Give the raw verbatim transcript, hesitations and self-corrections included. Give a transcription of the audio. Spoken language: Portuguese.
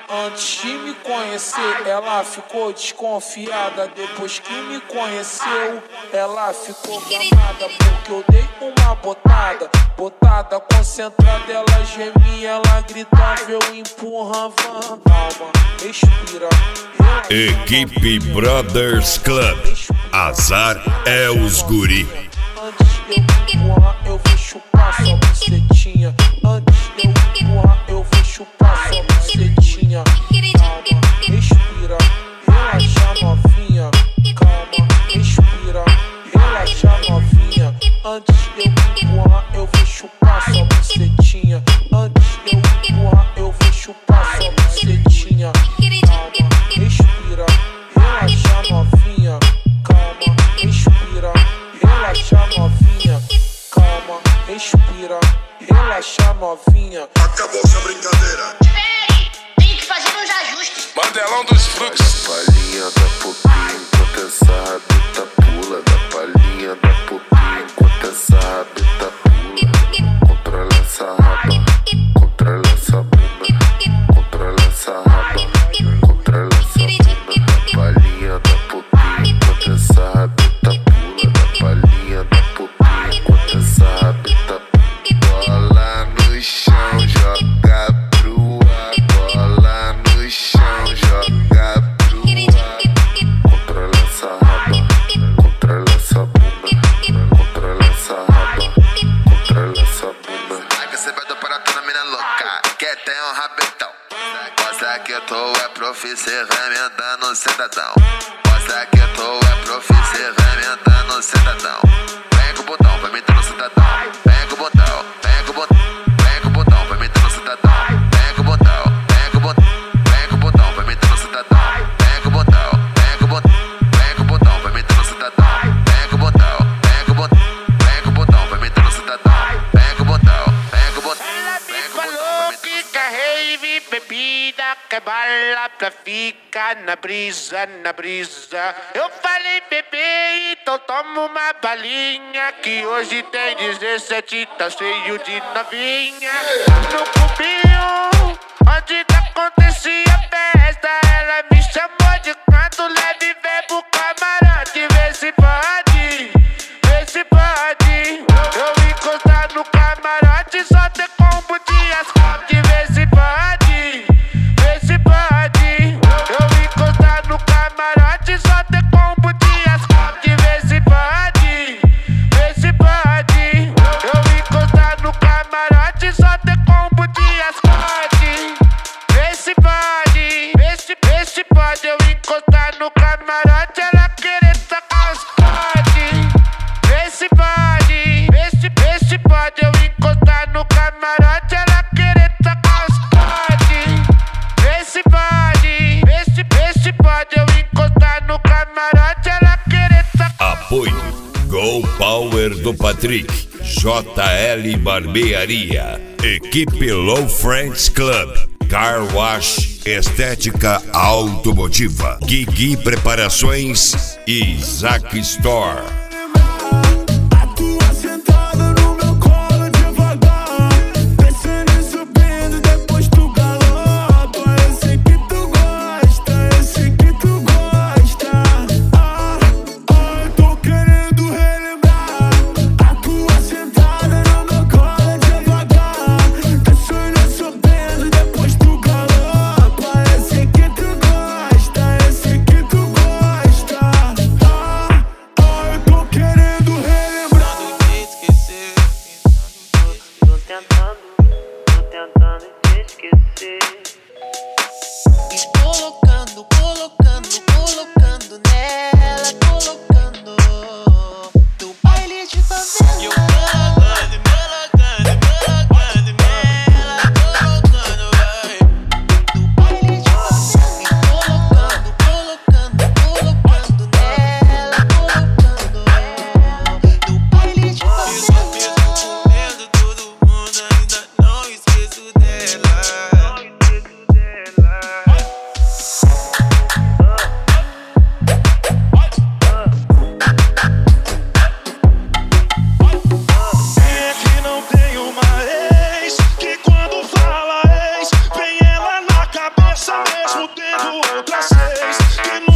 Antes de me conhecer, ela ficou desconfiada. Depois que me conheceu, ela ficou gamada. Porque eu dei uma botada, botada concentrada. Ela gemia, ela gritava, eu empurrava. Calma, respira, relaxa. Equipe Brothers Club. Azar é os guri. Antes de eu empurrar, eu vou chupar sua bucetinha. Antes de eu empurrar, eu vou chupar sua bucetinha. Calma, respira, relaxa novinha. Calma, respira, relaxa novinha. Antes de eu empurrar, eu vou chupar sua bucetinha. Antes de eu empurrar, eu vou chupar sua bucetinha. Calma, respira, relaxa novinha. Calma, respira, relaxa novinha. Calma, respira, relaxa novinha. Acabou essa brincadeira. Peraí, tenho que fazer uns ajustes. Mandelão dos fluxos. Palhinha da popinha enquanto essa rabeta pula. Da palhinha da popinha enquanto essa rabeta pula. Controla essa raba, controla essa bunda. Controla essa raba, controla essa bunda. Da palhinha da popinha enquanto essa rabeta pula. Da palhinha da popinha enquanto essa rabeta pula. Bola no chão, joga pro ar. Bola no chão, joga pro ar. Controla essa raba, controla essa bunda. Controla essa raba, controla essa bunda. Ai que você vai dar para toda mina louca que tem um rabetão. Mostra que tu é profi, cê vai me andando cidadão. Mostra que tu é profi, cê vai me andando cidadão. Vem com o botão, vai me dando cidadão. Vem com o botão, vem com o botão. Vem com o botão, vai me dando cidadão. Vem com o botão, vem com o botão. Vem com o botão, vai me dando cidadão. Vem com o botão, vem com o botão. Vem com o botão, vai me dando cidadão. Vem com o botão, vem com o botão. Vem com o botão, vai me dando cidadão. Vem com o botão, vem com o botão. Ela me falou que quer rave, bebida, que bala pra ficar na brisa, na brisa. Eu falei, bebê, então toma uma balinha, que hoje tem dezessete, tá cheio de novinha. No cubinho, onde acontecia a festa, ela me chamou de canto leve, vem pro camarote, vê se pode, vê se pode. Eu encostar no camarote, só ter combo de asfalto, vê se pode, vê se pode. Eu encostar no camarote, só ter combo de asfalto, vê se pode, vê se pode. Eu encostar no camarote, só ter combo de asfalto, vê se pode, vê se, vê se pode. Eu encostar no camarote, ela querer sacar os potes, vê se pode, vê se, vê se pode. Eu encostar no camarote, ela querer sacar os potes, vê se pode, vê se, vê se pode. Eu encostar no camarote, ela querer sacar. Apoio Go Power do Patrick, J L Barbearia, Equipe Low Friends Club, Car Wash, Estética Automotiva, Guigui Preparações e Zack Store. Tô ao mesmo tempo outras seis. Que